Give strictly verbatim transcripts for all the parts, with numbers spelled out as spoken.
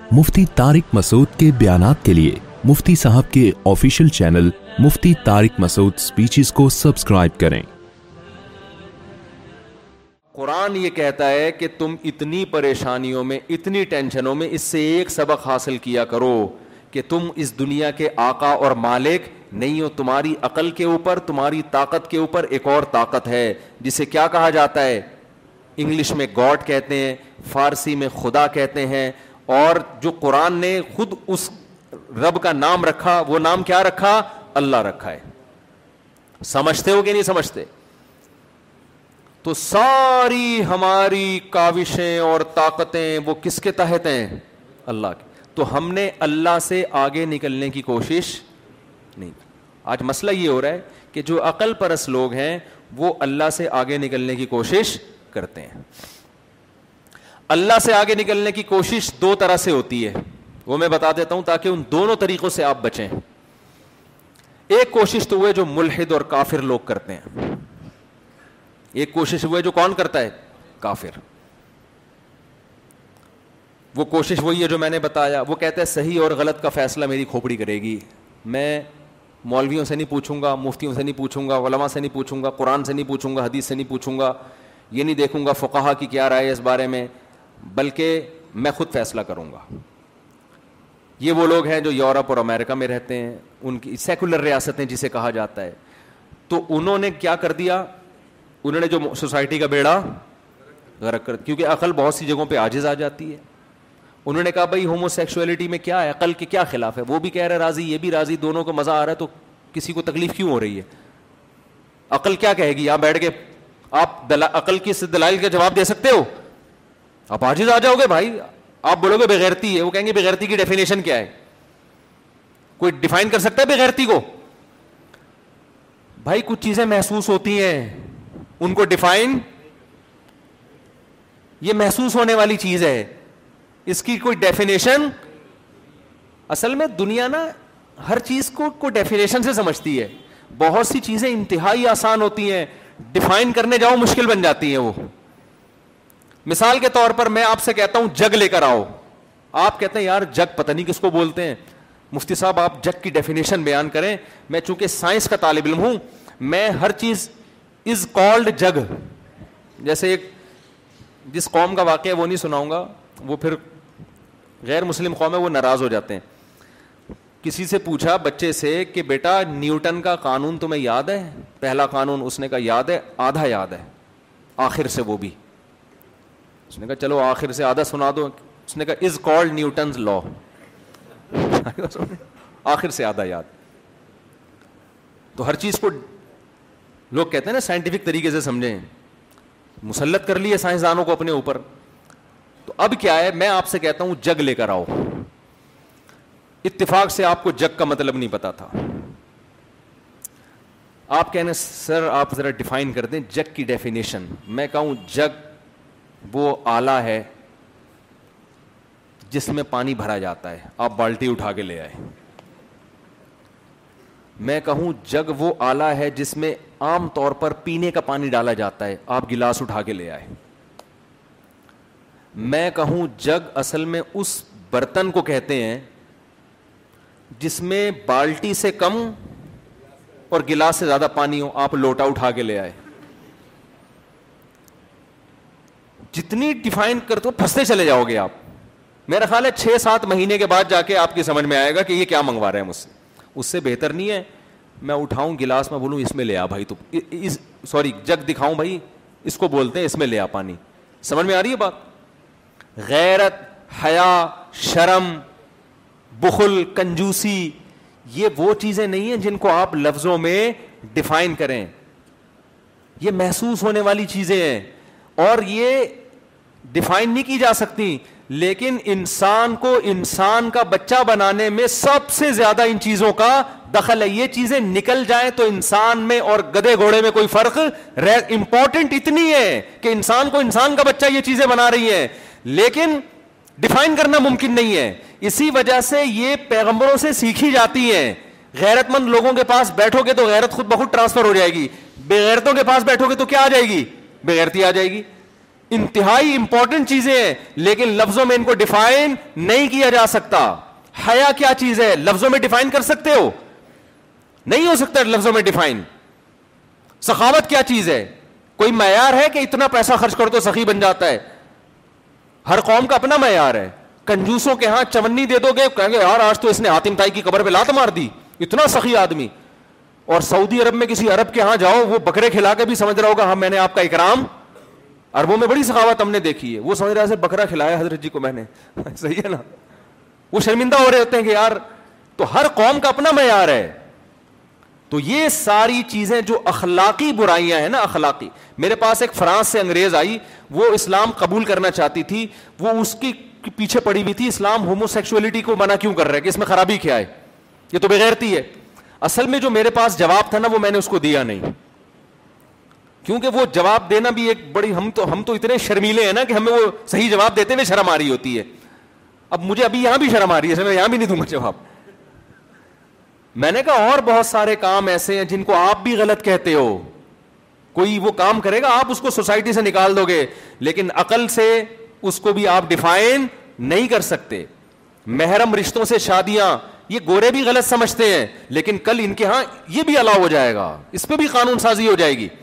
مفتی طارق مسعود کے بیانات کے لیے مفتی صاحب کے آفیشیل چینل مفتی طارق مسعود سپیچز کو سبسکرائب کریں۔ قرآن یہ کہتا ہے کہ تم اتنی پریشانیوں میں، اتنی ٹینشنوں میں، اس سے ایک سبق حاصل کیا کرو کہ تم اس دنیا کے آقا اور مالک نہیں ہو۔ تمہاری عقل کے اوپر، تمہاری طاقت کے اوپر ایک اور طاقت ہے جسے کیا کہا جاتا ہے؟ انگلش میں گاڈ کہتے ہیں، فارسی میں خدا کہتے ہیں، اور جو قرآن نے خود اس رب کا نام رکھا، وہ نام کیا رکھا؟ اللہ رکھا ہے۔ سمجھتے ہو کہ نہیں سمجھتے؟ تو ساری ہماری کاوشیں اور طاقتیں وہ کس کے تحت ہیں؟ اللہ کے۔ تو ہم نے اللہ سے آگے نکلنے کی کوشش نہیں۔ آج مسئلہ یہ ہو رہا ہے کہ جو عقل پرست لوگ ہیں وہ اللہ سے آگے نکلنے کی کوشش کرتے ہیں۔ اللہ سے آگے نکلنے کی کوشش دو طرح سے ہوتی ہے، وہ میں بتا دیتا ہوں تاکہ ان دونوں طریقوں سے آپ بچیں۔ ایک کوشش تو وہ ہے جو ملحد اور کافر لوگ کرتے ہیں، ایک کوشش وہ ہے جو کون کرتا ہے؟ کافر۔ وہ کوشش وہی ہے جو میں نے بتایا، وہ کہتا ہے صحیح اور غلط کا فیصلہ میری کھوپڑی کرے گی، میں مولویوں سے نہیں پوچھوں گا، مفتیوں سے نہیں پوچھوں گا، علماء سے نہیں پوچھوں گا، قرآن سے نہیں پوچھوں گا، حدیث سے نہیں پوچھوں گا، یہ نہیں دیکھوں گا فقہا کی کیا رائے ہے اس بارے میں، بلکہ میں خود فیصلہ کروں گا۔ یہ وہ لوگ ہیں جو یورپ اور امریکہ میں رہتے ہیں، ان کی سیکولر ریاستیں جسے کہا جاتا ہے۔ تو انہوں نے کیا کر دیا؟ انہوں نے جو سوسائٹی کا بیڑا غرق کر، کیونکہ عقل بہت سی جگہوں پہ عاجز آ جاتی ہے۔ انہوں نے کہا بھائی ہومو سیکسولیٹی میں کیا ہے، عقل کے کیا خلاف ہے؟ وہ بھی کہہ رہے راضی، یہ بھی راضی، دونوں کو مزہ آ رہا ہے، تو کسی کو تکلیف کیوں ہو رہی ہے؟ عقل کیا کہے گی؟ یہاں بیٹھ کے آپ عقل کی دلائل کا جواب دے سکتے ہو؟ آپ عاجز آ جاؤ گے بھائی، آپ بولو گے بغیرتی ہے، وہ کہیں گے بغیرتی کی ڈیفینیشن کیا ہے؟ کوئی ڈیفائن کر سکتا ہے بغیرتی کو؟ بھائی کچھ چیزیں محسوس ہوتی ہیں، ان کو ڈیفائن، یہ محسوس ہونے والی چیز ہے، اس کی کوئی ڈیفینیشن؟ اصل میں دنیا نا ہر چیز کو کوئی ڈیفینیشن سے سمجھتی ہے، بہت سی چیزیں انتہائی آسان ہوتی ہیں، ڈیفائن کرنے جاؤ مشکل بن جاتی ہیں وہ۔ مثال کے طور پر میں آپ سے کہتا ہوں جگ لے کر آؤ، آپ کہتے ہیں یار جگ پتہ نہیں کس کو بولتے ہیں، مفتی صاحب آپ جگ کی ڈیفینیشن بیان کریں۔ میں چونکہ سائنس کا طالب علم ہوں، میں ہر چیز از کالڈ جگ، جیسے ایک جس قوم کا واقعہ وہ نہیں سناؤں گا، وہ پھر غیر مسلم قوم ہے وہ ناراض ہو جاتے ہیں۔ کسی سے پوچھا بچے سے کہ بیٹا نیوٹن کا قانون تمہیں یاد ہے؟ پہلا قانون، اس نے کہا یاد ہے، آدھا یاد ہے، آخر سے وہ بھی۔ اس نے کہا چلو آخر سے آدھا سنا دو۔ اس نے کہا از کالڈ نیوٹنز لا، آخر سے آدھا یاد۔ تو ہر چیز کو لوگ کہتے ہیں نا سائنٹیفک طریقے سے سمجھیں، مسلط کر لیے سائنسدانوں کو اپنے اوپر۔ تو اب کیا ہے، میں آپ سے کہتا ہوں جگ لے کر آؤ، اتفاق سے آپ کو جگ کا مطلب نہیں پتا تھا، آپ کہنے سر آپ ذرا ڈیفائن کر دیں جگ کی ڈیفینیشن۔ میں کہوں جگ وہ آلہ ہے جس میں پانی بھرا جاتا ہے، آپ بالٹی اٹھا کے لے آئے۔ میں کہوں جگ وہ آلہ ہے جس میں عام طور پر پینے کا پانی ڈالا جاتا ہے، آپ گلاس اٹھا کے لے آئے۔ میں کہوں جگ اصل میں اس برتن کو کہتے ہیں جس میں بالٹی سے کم اور گلاس سے زیادہ پانی ہو، آپ لوٹا اٹھا کے لے آئے۔ جتنی ڈیفائن کرتے ہو پھنستے چلے جاؤ گے آپ۔ میرا خیال ہے چھ سات مہینے کے بعد جا کے آپ کی سمجھ میں آئے گا کہ یہ کیا منگوا رہے ہیں مجھ سے۔ اس سے بہتر نہیں ہے میں اٹھاؤں گلاس میں بولوں اس میں لے آ بھائی، تو سوری جگ دکھاؤں بھائی اس کو بولتے ہیں اس میں لے آ پانی۔ سمجھ میں آ رہی ہے بات؟ غیرت، حیا، شرم، بخل، کنجوسی، یہ وہ چیزیں نہیں ہیں جن کو آپ لفظوں میں ڈیفائن کریں، یہ محسوس ہونے والی چیزیں ہیں اور یہ ڈیفائن نہیں کی جا سکتی۔ لیکن انسان کو انسان کا بچہ بنانے میں سب سے زیادہ ان چیزوں کا دخل ہے۔ یہ چیزیں نکل جائیں تو انسان میں اور گدھے گھوڑے میں کوئی فرق رہ امپورٹنٹ اتنی ہے کہ انسان کو انسان کا بچہ یہ چیزیں بنا رہی ہیں، لیکن ڈیفائن کرنا ممکن نہیں ہے۔ اسی وجہ سے یہ پیغمبروں سے سیکھی جاتی ہیں۔ غیرت مند لوگوں کے پاس بیٹھو گے تو غیرت خود بخود ٹرانسفر ہو جائے گی، بے غیرتوں کے پاس بیٹھو گے تو کیا آ جائے گی؟ بے غیرتی آ جائے گی۔ انتہائی امپورٹنٹ چیزیں ہیں لیکن لفظوں میں ان کو ڈیفائن نہیں کیا جا سکتا. حیا کیا چیز ہے لفظوں میں ڈیفائن کر سکتے ہو؟ نہیں ہو سکتا لفظوں میں ڈیفائن. سخاوت کیا چیز ہے؟ کوئی معیار ہے کہ اتنا پیسہ خرچ کر تو سخی بن جاتا ہے؟ ہر قوم کا اپنا معیار ہے. کنجوسوں کے ہاں چونی دے دو گے کہیں گے یار آج تو اس نے حاتم طائی کی قبر پہ لات مار دی, اتنا سخی آدمی. اور سعودی عرب میں کسی عرب کے ہاں جاؤ, وہ بکرے کھلا کے بھی سمجھ رہا ہوگا ہاں میں نے آپ کا اکرام. عربوں میں بڑی سخاوت ہم نے دیکھی ہے, وہ سمجھ رہا ہے بکرا کھلایا حضرت جی کو میں نے, صحیح ہے نا. وہ شرمندہ ہو رہے ہوتے ہیں کہ یار, تو ہر قوم کا اپنا معیار ہے. تو یہ ساری چیزیں جو اخلاقی برائیاں ہیں نا, اخلاقی. میرے پاس ایک فرانس سے انگریز آئی, وہ اسلام قبول کرنا چاہتی تھی, وہ اس کی پیچھے پڑی ہوئی تھی اسلام ہومو سیکسولیٹی کو منع کیوں کر رہا ہے, کہ اس میں خرابی کیا ہے, یہ تو بغیرتی ہے. اصل میں جو میرے پاس جواب تھا نا وہ میں نے اس کو دیا نہیں, کیونکہ وہ جواب دینا بھی ایک بڑی, ہم تو ہم تو اتنے شرمیلے ہیں نا کہ ہمیں وہ صحیح جواب دیتے ہوئے شرم آ رہی ہوتی ہے. اب مجھے ابھی یہاں بھی شرم آ رہی ہے, میں یہاں بھی نہیں دوں گا جواب. میں نے کہا اور بہت سارے کام ایسے ہیں جن کو آپ بھی غلط کہتے ہو, کوئی وہ کام کرے گا آپ اس کو سوسائٹی سے نکال دو گے, لیکن عقل سے اس کو بھی آپ ڈیفائن نہیں کر سکتے. محرم رشتوں سے شادیاں, یہ گورے بھی غلط سمجھتے ہیں لیکن کل ان کے ہاں یہ بھی الاؤ ہو جائے گا, اس پہ بھی قانون سازی ہو جائے گی.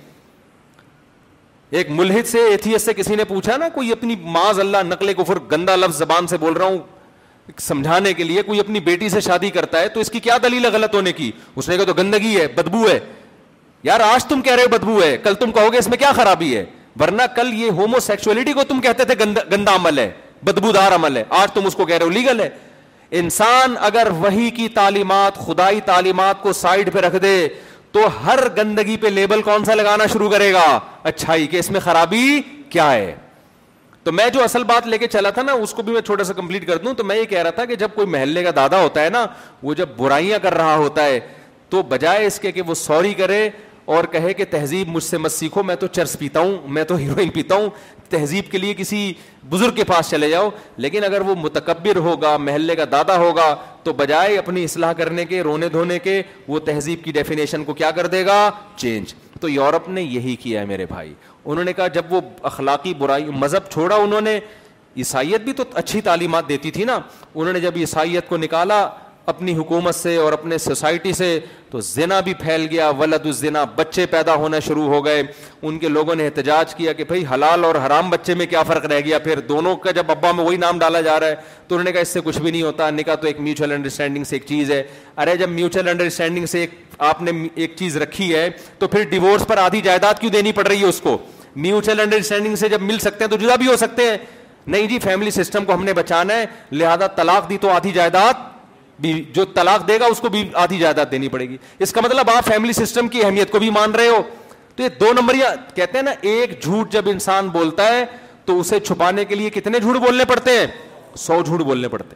ایک ملحد سے, ایتھیسٹ سے کسی نے پوچھا نا, کوئی اپنی معاذ اللہ نقل کفر گندا لفظ زبان سے بول رہا ہوں سمجھانے کے لیے, کوئی اپنی بیٹی سے شادی کرتا ہے تو اس کی کیا دلیل ہے غلط ہونے کی؟ اس نے کہا تو گندگی ہے, بدبو ہے. یار آج تم کہہ رہے ہو بدبو ہے, کل تم کہو گے اس میں کیا خرابی ہے, ورنہ کل یہ ہومو سیکسولیٹی کو تم کہتے تھے گندا عمل ہے, بدبودار عمل ہے, آج تم اس کو کہہ رہے ہو لیگل ہے. انسان اگر وحی کی تعلیمات, خدائی تعلیمات کو سائڈ پہ رکھ دے تو ہر گندگی پہ لیبل کون سا لگانا شروع کرے گا؟ اچھائی, کہ اس میں خرابی کیا ہے. تو میں جو اصل بات لے کے چلا تھا نا اس کو بھی میں چھوٹا سا کمپلیٹ کر دوں. تو میں یہ کہہ رہا تھا کہ جب کوئی محلے کا دادا ہوتا ہے نا, وہ جب برائیاں کر رہا ہوتا ہے تو بجائے اس کے کہ وہ سوری کرے اور کہے کہ تہذیب مجھ سے مت سیکھو, میں تو چرس پیتا ہوں, میں تو ہیروئن پیتا ہوں, تہذیب کے لیے کسی بزرگ کے پاس چلے جاؤ. لیکن اگر وہ متکبر ہوگا, محلے کا دادا ہوگا, تو بجائے اپنی اصلاح کرنے کے, رونے دھونے کے, وہ تہذیب کی ڈیفینیشن کو کیا کر دے گا؟ چینج. تو یورپ نے یہی کیا ہے میرے بھائی. انہوں نے کہا جب وہ اخلاقی برائی, مذہب چھوڑا انہوں نے, عیسائیت بھی تو اچھی تعلیمات دیتی تھی نا, انہوں نے جب عیسائیت کو نکالا اپنی حکومت سے اور اپنے سوسائٹی سے تو زنا بھی پھیل گیا, ولد الزنا, بچے پیدا ہونا شروع ہو گئے. ان کے لوگوں نے احتجاج کیا کہ بھئی حلال اور حرام بچے میں کیا فرق رہ گیا, پھر دونوں کا جب ابا میں وہی نام ڈالا جا رہا ہے. تو انہوں نے کہا اس سے کچھ بھی نہیں ہوتا, نکاح تو ایک میوچل انڈرسٹینڈنگ سے ایک چیز ہے. ارے جب میوچل انڈرسٹینڈنگ سے ایک آپ نے ایک چیز رکھی ہے تو پھر ڈیورس پر آدھی جائیداد کیوں دینی پڑ رہی ہے اس کو؟ میوچل انڈرسٹینڈنگ سے جب مل سکتے ہیں تو جدا بھی ہو سکتے ہیں. نہیں جی, فیملی سسٹم کو ہم نے بچانا ہے, لہذا طلاق دی تو آدھی جائیداد بھی, جو طلاق دے گا اس کو بھی آدھی جائیداد دینی پڑے گی. اس کا مطلب آپ فیملی سسٹم کی اہمیت کو بھی مان رہے ہو. تو یہ دو نمبریاں کہتے ہیں نا, ایک جھوٹ جب انسان بولتا ہے تو اسے چھپانے کے لیے کتنے جھوٹ بولنے پڑتے ہیں؟ سو جھوٹ بولنے پڑتے.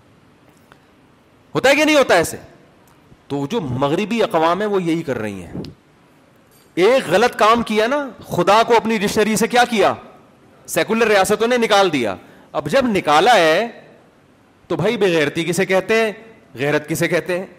ہوتا ہے کہ نہیں ہوتا ایسے؟ تو جو مغربی اقوام ہیں وہ یہی کر رہی ہیں. ایک غلط کام کیا نا, خدا کو اپنی ڈکشنری سے کیا کیا؟ سیکولر ریاستوں نے نکال دیا. اب جب نکالا ہے تو بھائی بے غیرتی کسے کہتے ہیں, غیرت کسے کہتے ہیں؟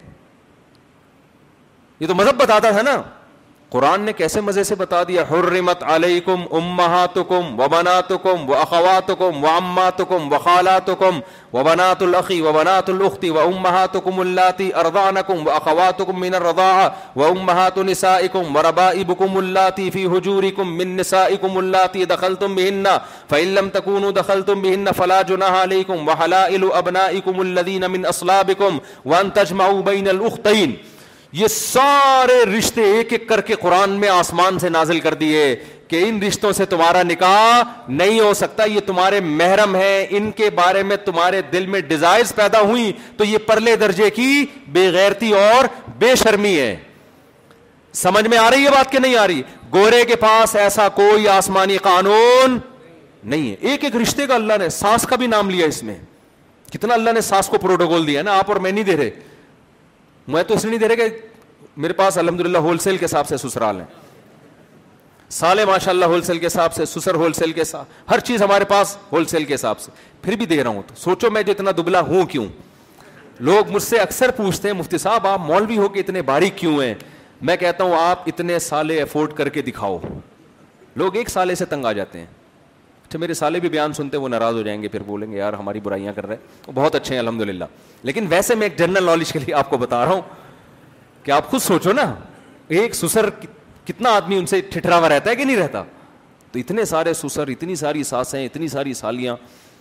یہ تو مذہب بتاتا تھا نا. قرآن نے کیسے مزے سے بتا دیا, حرمت علیکم امہاتکم وبناتکم واخواتکم وعماتکم وخالاتکم وبنات الاخی وبنات الاخت وامہاتکم اللاتی ارضعنکم واخواتکم من الرضاعہ وامہات نسائکم وربائبکم اللاتی فی حجورکم من نسائکم اللاتی دخلتم بہن فإن لم تکونوا دخلتم بہن فلا جناح علیکم وحلائل ابنائکم الذین من اصلابکم وان تجمعوا بین الاختین. یہ سارے رشتے ایک ایک کر کے قرآن میں آسمان سے نازل کر دیے کہ ان رشتوں سے تمہارا نکاح نہیں ہو سکتا, یہ تمہارے محرم ہیں, ان کے بارے میں تمہارے دل میں ڈیزائرز پیدا ہوئی تو یہ پرلے درجے کی بے غیرتی اور بے شرمی ہے. سمجھ میں آ رہی ہے بات کہ نہیں آ رہی؟ گورے کے پاس ایسا کوئی آسمانی قانون نہیں ہے. ایک ایک رشتے کا اللہ نے, ساس کا بھی نام لیا اس میں. کتنا اللہ نے ساس کو پروٹوکول دیا نا, آپ اور میں نہیں دے رہے. میں تو اس لیے نہیں دے رہے کہ میرے پاس الحمدللہ ہول سیل کے حساب سے سسرال ہیں, سالے ماشاء اللہ ہول سیل کے حساب سے, سسر ہول سیل کے حساب, ہر چیز ہمارے پاس ہول سیل کے حساب سے, پھر بھی دے رہا ہوں. تو سوچو میں جو اتنا دبلا ہوں کیوں. لوگ مجھ سے اکثر پوچھتے ہیں مفتی صاحب آپ مولوی ہو کے اتنے باریک کیوں ہیں؟ میں کہتا ہوں آپ اتنے سالے افورڈ کر کے دکھاؤ. لوگ ایک سالے سے تنگ آ جاتے ہیں. اچھا میرے سالے بھی بیان سنتے وہ ناراض ہو جائیں گے, پھر بولیں گے یار ہماری برائیاں کر رہے ہیں, وہ بہت اچھے ہیں الحمدللہ. لیکن ویسے میں ایک جنرل نالج کے لیے آپ کو بتا رہا ہوں کہ آپ خود سوچو نا, ایک سسر کتنا آدمی ان سے ٹھٹرا ہوا رہتا ہے کہ نہیں رہتا. تو اتنے سارے سسر, اتنی ساری ساسیں, اتنی ساری سالیاں,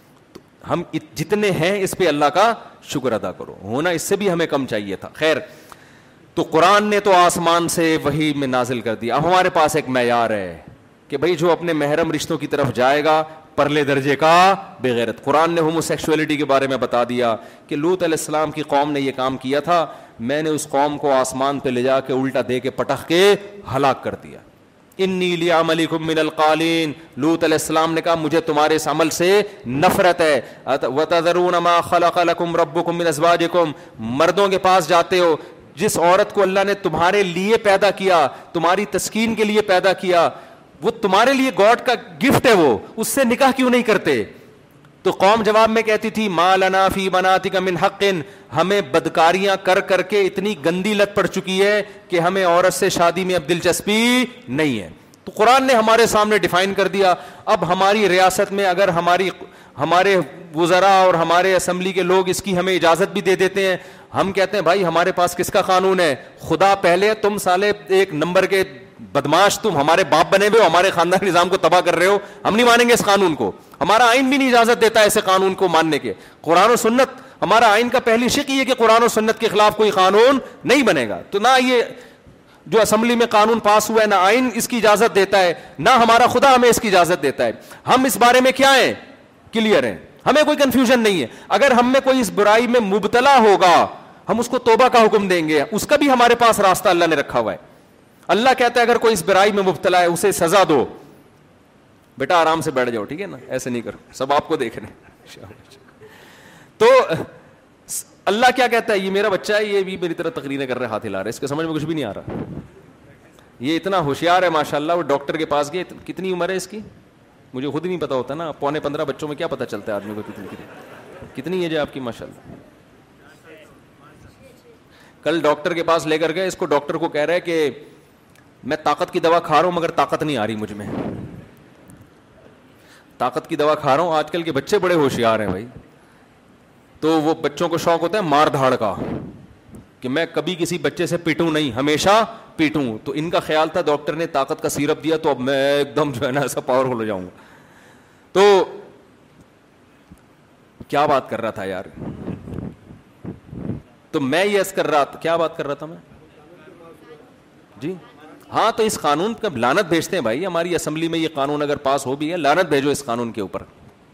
ہم جتنے ہیں اس پہ اللہ کا شکر ادا کرو, ہونا اس سے بھی ہمیں کم چاہیے تھا. خیر, تو قرآن نے تو آسمان سے وحی میں نازل کر دیا. اب ہمارے پاس ایک معیار ہے کہ بھائی جو اپنے محرم رشتوں کی طرف جائے گا پرلے درجے کا بغیرت. قرآن نے ہومو سیکشولیٹی کے بارے میں بتا دیا کہ لوط علیہ السلام کی قوم نے یہ کام کیا تھا, میں نے اس قوم کو آسمان پہ لے جا کے الٹا دے کے پٹخ کے ہلاک کر دیا. انی لعملکم من القالین, لوط علیہ السلام نے کہا مجھے تمہارے اس عمل سے نفرت ہے. وتذرون ما خلق لکم ربکم من ازواجکم, مردوں کے پاس جاتے ہو جس عورت کو اللہ نے تمہارے لیے پیدا کیا, تمہاری تسکین کے لیے پیدا کیا, وہ تمہارے لیے گاڈ کا گفٹ ہے, وہ اس سے نکاح کیوں نہیں کرتے؟ تو قوم جواب میں کہتی تھی ما لنا فی بناتک من حق, ہمیں بدکاریاں کر کر کے اتنی گندی لت پڑ چکی ہے کہ ہمیں عورت سے شادی میں اب دلچسپی نہیں ہے. تو قرآن نے ہمارے سامنے ڈیفائن کر دیا. اب ہماری ریاست میں اگر ہماری ہمارے وزراء اور ہمارے اسمبلی کے لوگ اس کی ہمیں اجازت بھی دے دیتے ہیں, ہم کہتے ہیں بھائی ہمارے پاس کس کا قانون ہے, خدا پہلے, تم سالے ایک نمبر کے بدماش, تم ہمارے باپ بنے ہوئے ہو, ہمارے خاندان نظام کو تباہ کر رہے ہو, ہم نہیں مانیں گے اس قانون کو. ہمارا آئین بھی نہیں اجازت دیتا ایسے قانون کو ماننے کے. قرآن و سنت, ہمارا آئین کا پہلی شق یہ کہ قرآن و سنت کے خلاف کوئی قانون نہیں بنے گا. تو نہ یہ جو اسمبلی میں قانون پاس ہوا ہے, نہ آئین اس کی اجازت دیتا ہے, نہ ہمارا خدا ہمیں اس کی اجازت دیتا ہے. ہم اس بارے میں کیا ہیں, کلیئر ہیں, ہمیں کوئی کنفیوژن نہیں ہے. اگر ہم میں کوئی اس برائی میں مبتلا ہوگا ہم اس کو توبہ کا حکم دیں گے, اس کا بھی ہمارے پاس راستہ اللہ نے رکھا ہوا ہے. اللہ کہتا ہے اگر کوئی اس برائی میں مبتلا ہے اسے سزا دو, بیٹا آرام سے بیٹھ جاؤ, ٹھیک ہے نا, ایسے نہیں کرو, سب آپ کو دیکھ رہے ہیں. تو اللہ کیا کہتا ہے, یہ میرا بچہ ہے, یہ بھی میری طرح تقریریں کر رہے, ہاتھ ہلا رہے, اس کے سمجھ میں کچھ بھی نہیں آ رہا. یہ اتنا ہوشیار ہے ماشاءاللہ, وہ ڈاکٹر کے پاس گئے, کتنی عمر ہے اس کی مجھے خود ہی نہیں پتا ہوتا نا, پونے پندرہ بچوں میں کیا پتا چلتا ہے آدمی کو کتنی کتنی کتنی ایج ہے آپ کی ماشاءاللہ. کل ڈاکٹر کے پاس لے کر گئے, اس کو ڈاکٹر کو کہہ رہے کہ میں طاقت کی دوا کھا رہا ہوں مگر طاقت نہیں آ رہی مجھ میں, طاقت کی دوا کھا رہا ہوں. آج کل کے بچے بڑے ہوشیار ہیں بھائی. تو وہ بچوں کو شوق ہوتا ہے مار دھاڑ کا, کہ میں کبھی کسی بچے سے پیٹوں نہیں, ہمیشہ پیٹوں. تو ان کا خیال تھا ڈاکٹر نے طاقت کا سیرپ دیا تو اب میں ایک دم جو ہے نا ایسا پاورفل ہو جاؤں گا. تو کیا بات کر رہا تھا یار, تو میں یس کر رہا تھا, کیا بات کر رہا تھا میں جی ہاں. تو اس قانون کا لعنت بھیجتے ہیں بھائی, ہماری اسمبلی میں یہ قانون اگر پاس ہو بھی ہے, لعنت بھیجو اس قانون کے اوپر.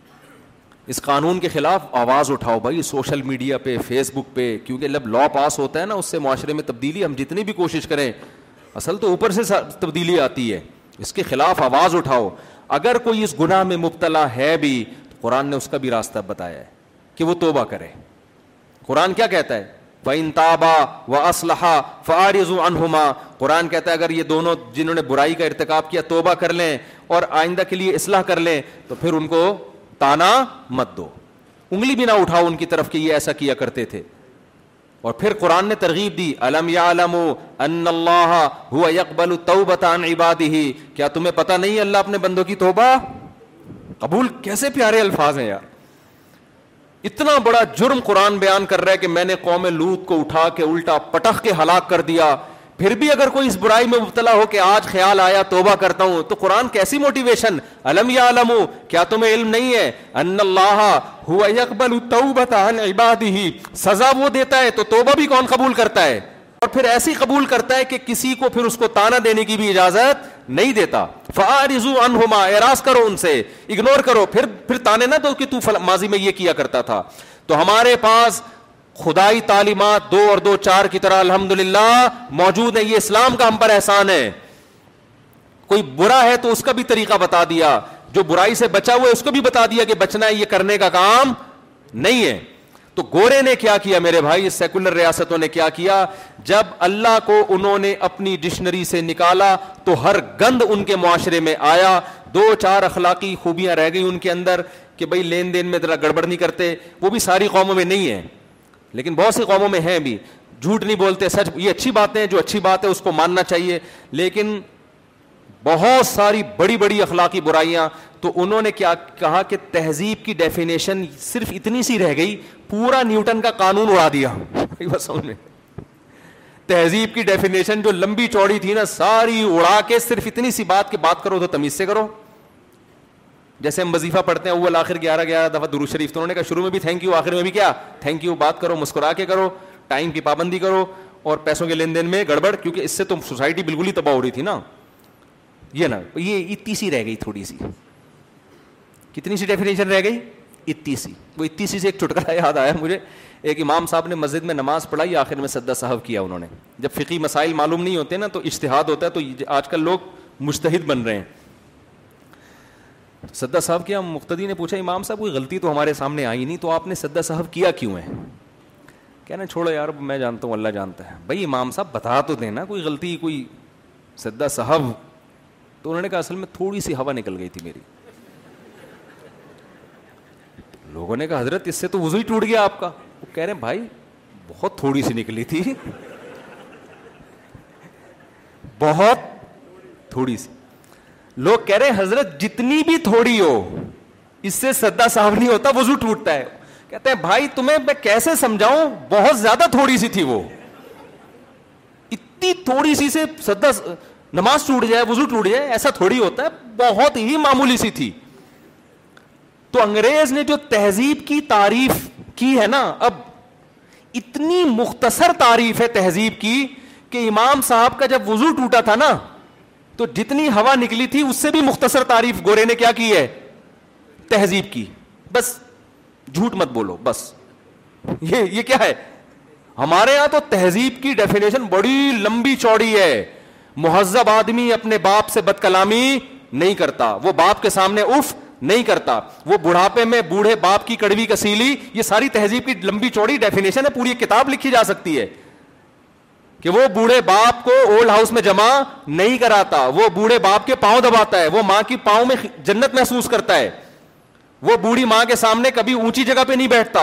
اس قانون کے خلاف آواز اٹھاؤ بھائی سوشل میڈیا پہ, فیس بک پہ, کیونکہ جب لا پاس ہوتا ہے نا اس سے معاشرے میں تبدیلی, ہم جتنی بھی کوشش کریں اصل تو اوپر سے تبدیلی آتی ہے. اس کے خلاف آواز اٹھاؤ. اگر کوئی اس گناہ میں مبتلا ہے بھی تو قرآن نے اس کا بھی راستہ بتایا ہے کہ وہ توبہ کرے. قرآن کیا کہتا ہے, وَإِن تَابَا وَأَصْلَحَا فَأَعْرِضُوا عَنْهُمَا. قرآن کہتا ہے اگر یہ دونوں جنہوں نے برائی کا ارتکاب کیا توبہ کر لیں اور آئندہ کے لیے اصلاح کر لیں تو پھر ان کو تانا مت دو, انگلی بھی نہ اٹھاؤ ان کی طرف کہ یہ ایسا کیا کرتے تھے. اور پھر قرآن نے ترغیب دی, أَلَمْ يَعْلَمُوا أَنَّ اللَّهَ هُوَ يَقْبَلُ التَّوْبَةَ عَنْ عِبَادِهِ. کیا تمہیں پتہ نہیں اللہ اپنے بندوں کی توبہ قبول, کیسے پیارے الفاظ ہیں یار. اتنا بڑا جرم قرآن بیان کر رہا ہے کہ میں نے قوم لوط کو اٹھا کے الٹا پٹخ کے ہلاک کر دیا, پھر بھی اگر کوئی اس برائی میں مبتلا ہو کہ آج خیال آیا توبہ کرتا ہوں, تو قرآن کیسی موٹیویشن, الم یعلموا, کیا تمہیں علم نہیں ہے, ان اللہ هو یقبل التوبۃ عن عبادہ, سزا وہ دیتا ہے تو توبہ بھی کون قبول کرتا ہے, اور پھر ایسی قبول کرتا ہے کہ کسی کو پھر اس کو تانا دینے کی بھی اجازت نہیں دیتا. فاعرضوا عنہما, اعراض کرو ان سے, اگنور کرو, پھر پھر تانے نہ دو کہ تو ماضی میں یہ کیا کرتا تھا. تو ہمارے پاس خدائی تعلیمات دو اور دو چار کی طرح الحمدللہ موجود ہے. یہ اسلام کا ہم پر احسان ہے. کوئی برا ہے تو اس کا بھی طریقہ بتا دیا, جو برائی سے بچا ہوا ہے اس کو بھی بتا دیا کہ بچنا ہے, یہ کرنے کا کام نہیں ہے. تو گورے نے کیا کیا میرے بھائی, سیکولر ریاستوں نے کیا کیا, جب اللہ کو انہوں نے اپنی ڈکشنری سے نکالا تو ہر گند ان کے معاشرے میں آیا. دو چار اخلاقی خوبیاں رہ گئی ان کے اندر کہ بھائی لین دین میں ذرا گڑبڑ نہیں کرتے, وہ بھی ساری قوموں میں نہیں ہے لیکن بہت سی قوموں میں ہیں بھی. جھوٹ نہیں بولتے, سچ, یہ اچھی باتیں ہیں, جو اچھی بات ہے اس کو ماننا چاہیے. لیکن بہت ساری بڑی بڑی اخلاقی برائیاں تو انہوں نے کیا کہا کہ تہذیب کی ڈیفینیشن صرف اتنی سی رہ گئی, پورا نیوٹن کا قانون اڑا دیا. بس سمجھ, تہذیب کی ڈیفینیشن جو لمبی چوڑی تھی نا ساری اڑا کے صرف اتنی سی بات کی بات کرو تو تمیز سے کرو. جیسے ہم وظیفہ پڑھتے ہیں اول آخر گیارہ گیارہ دفعہ درود شریف, تو انہوں نے کہا شروع میں بھی تھینک یو, آخر میں بھی کیا تھینک یو, بات کرو مسکرا کے کرو, ٹائم کی پابندی کرو, اور پیسوں کے لین دین میں گڑبڑ, کیونکہ اس سے تو سوسائٹی بالکل ہی تباہ ہو رہی تھی نا. یہ نا یہ اتنی سی رہ گئی, تھوڑی سی, کتنی سی ڈیفینیشن رہ گئی, اتنی سی. وہ اتنی سی سے ایک چٹکلا یاد آیا مجھے. ایک امام صاحب نے مسجد میں نماز پڑھائی, آخر میں سجدہ صاحب کیا انہوں نے. جب فقہی مسائل معلوم نہیں ہوتے نا تو اجتہاد ہوتا ہے, تو آج کل لوگ مجتہد بن رہے ہیں. سجدہ صاحب کیا, مقتدی نے پوچھا امام صاحب کوئی غلطی تو ہمارے سامنے آئی نہیں, تو آپ نے سجدہ صاحب کیا کیوں ہے؟ کہنا چھوڑو یار میں جانتا ہوں اللہ جانتا ہے. بھائی امام صاحب بتا تو دینا کوئی غلطی, کوئی سجدہ صاحب. تو انہوں نے کہا اصل میں تھوڑی سی ہوا نکل گئی تھی میری. لوگوں نے کہا حضرت اس سے تو وضو ہی ٹوٹ گیا آپ کا. وہ کہہ رہے ہیں بھائی بہت تھوڑی سی نکلی تھی, بہت تھوڑی سی. لوگ کہہ رہے ہیں حضرت جتنی بھی تھوڑی ہو اس سے سجدہ صاحب نہیں ہوتا, وضو ٹوٹتا ہے. کہتے ہیں بھائی تمہیں میں کیسے سمجھاؤں, بہت زیادہ تھوڑی سی تھی وہ, اتنی تھوڑی سی سے سجدہ نماز ٹوٹ جائے, وضو ٹوٹ جائے, ایسا تھوڑی ہوتا ہے, بہت ہی معمولی سی تھی. تو انگریز نے جو تہذیب کی تعریف کی ہے نا, اب اتنی مختصر تعریف ہے تہذیب کی کہ امام صاحب کا جب وضو ٹوٹا تھا نا تو جتنی ہوا نکلی تھی اس سے بھی مختصر تعریف گورے نے کیا کی ہے, تہذیب کی. بس جھوٹ مت بولو, بس یہ یہ کیا ہے. ہمارے یہاں تو تہذیب کی ڈیفینیشن بڑی لمبی چوڑی ہے. مہذب آدمی اپنے باپ سے بد کلامی نہیں کرتا, وہ باپ کے سامنے اف نہیں کرتا, وہ بڑھاپے میں بوڑھے باپ کی کڑوی کسیلی. یہ ساری تہذیب کی لمبی چوڑی ڈیفینیشن ہے, پوری ایک کتاب لکھی جا سکتی ہے کہ وہ بوڑھے باپ کو اولڈ ہاؤس میں جمع نہیں کراتا, وہ بوڑھے باپ کے پاؤں دباتا ہے, وہ ماں کی پاؤں میں جنت محسوس کرتا ہے, وہ بوڑھی ماں کے سامنے کبھی اونچی جگہ پہ نہیں بیٹھتا,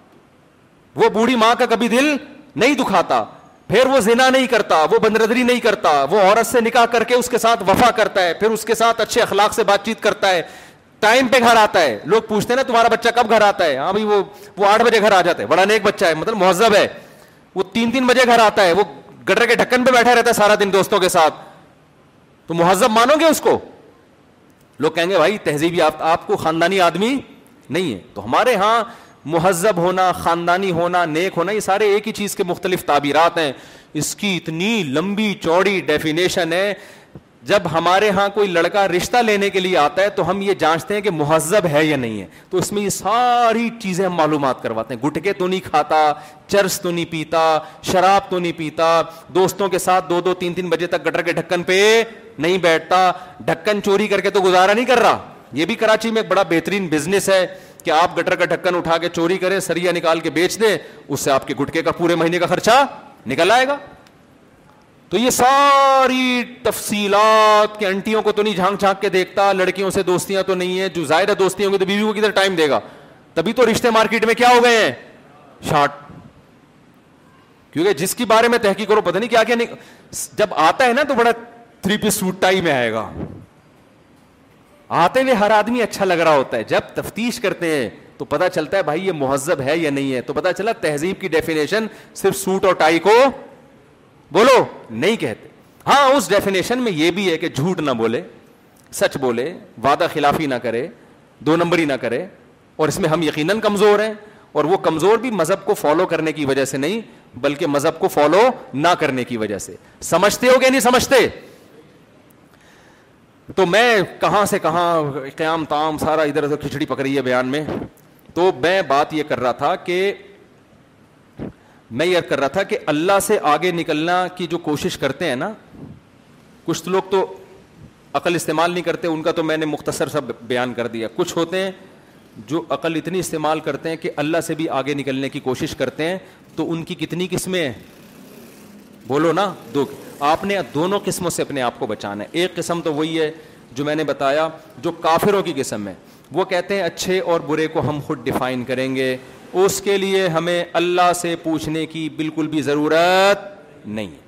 وہ بوڑھی ماں کا کبھی دل نہیں دکھاتا, پھر وہ زنا نہیں کرتا, وہ بندردری نہیں کرتا, وہ عورت سے نکاح کر کے اس کے ساتھ وفا کرتا ہے, پھر اس کے ساتھ اچھے اخلاق سے بات چیت کرتا ہے, ٹائم پہ گھر آتا ہے. لوگ پوچھتے ہیں نا تمہارا بچہ کب گھر آتا ہے, ہاں بھائی وہ وہ آٹھ بجے گھر آ جاتا ہے, بڑا نیک بچہ ہے, مطلب مہذب ہے. وہ تین تین بجے گھر آتا ہے, وہ گٹر کے ڈھکن پہ بیٹھا رہتا ہے سارا دن دوستوں کے ساتھ, تو مہذب مانو گے اس کو؟ لوگ کہیں گے بھائی تہذیبی آپ کو خاندانی آدمی نہیں ہے. تو ہمارے ہاں مہذب ہونا, خاندانی ہونا, نیک ہونا, یہ سارے ایک ہی چیز کے مختلف تعبیرات ہیں. اس کی اتنی لمبی چوڑی ڈیفینیشن ہے. جب ہمارے ہاں کوئی لڑکا رشتہ لینے کے لیے آتا ہے تو ہم یہ جانچتے ہیں کہ مہذب ہے یا نہیں ہے, تو اس میں یہ ساری چیزیں ہم معلومات کرواتے ہیں. گٹکے تو نہیں کھاتا, چرس تو نہیں پیتا, شراب تو نہیں پیتا, دوستوں کے ساتھ دو دو تین تین بجے تک گٹر کے ڈھکن پہ نہیں بیٹھتا, ڈھکن چوری کر کے تو گزارا نہیں کر رہا. یہ بھی کراچی میں ایک بڑا بہترین بزنس ہے کہ آپ گٹر کا ڈھکن اٹھا کے چوری کریں, سریا نکال کے بیچ دیں, اس سے آپ کے گٹکے کا پورے مہینے کا خرچہ نکل آئے گا. تو یہ ساری تفصیلات کہ انٹیوں کو تو نہیں جھانک جھانک کے دیکھتا, لڑکیوں سے دوستیاں تو نہیں ہے, جو ظاہر ہے دوستی ہوں گی تو بیوی کو کدھر ٹائم دے گا. تبھی تو رشتے مارکیٹ میں کیا ہو گئے ہیں, شارٹ. کیونکہ جس کے بارے میں تحقیق کرو پتہ نہیں کیا کیا نہیں, جب آتا ہے نا تو بڑا تھری پیس سوٹ ٹائی میں آئے گا, آتے ہوئے ہر آدمی اچھا لگ رہا ہوتا ہے. جب تفتیش کرتے ہیں تو پتہ چلتا ہے بھائی یہ مہذب ہے یا نہیں ہے. تو پتہ چلا تہذیب کی ڈیفینیشن صرف سوٹ اور ٹائی کو بولو نہیں کہتے. ہاں اس ڈیفینیشن میں یہ بھی ہے کہ جھوٹ نہ بولے, سچ بولے, وعدہ خلافی نہ کرے, دو نمبری نہ کرے. اور اس میں ہم یقیناً کمزور ہیں, اور وہ کمزور بھی مذہب کو فالو کرنے کی وجہ سے نہیں بلکہ مذہب کو فالو نہ کرنے کی وجہ سے. سمجھتے ہو کہ نہیں سمجھتے؟ تو میں کہاں سے کہاں قیام تام سارا ادھر ادھر کھچڑی پکڑی ہے بیان میں. تو میں بات یہ کر رہا تھا کہ میں یہ کر رہا تھا کہ اللہ سے آگے نکلنا کی جو کوشش کرتے ہیں نا, کچھ لوگ تو عقل استعمال نہیں کرتے, ان کا تو میں نے مختصر سا بیان کر دیا. کچھ ہوتے ہیں جو عقل اتنی استعمال کرتے ہیں کہ اللہ سے بھی آگے نکلنے کی کوشش کرتے ہیں. تو ان کی کتنی قسمیں ہیں بولو نا, دو. آپ نے دونوں قسموں سے اپنے آپ کو بچانا ہے. ایک قسم تو وہی ہے جو میں نے بتایا, جو کافروں کی قسم ہے. وہ کہتے ہیں اچھے اور برے کو ہم خود ڈیفائن کریں گے, اس کے لیے ہمیں اللہ سے پوچھنے کی بالکل بھی ضرورت نہیں.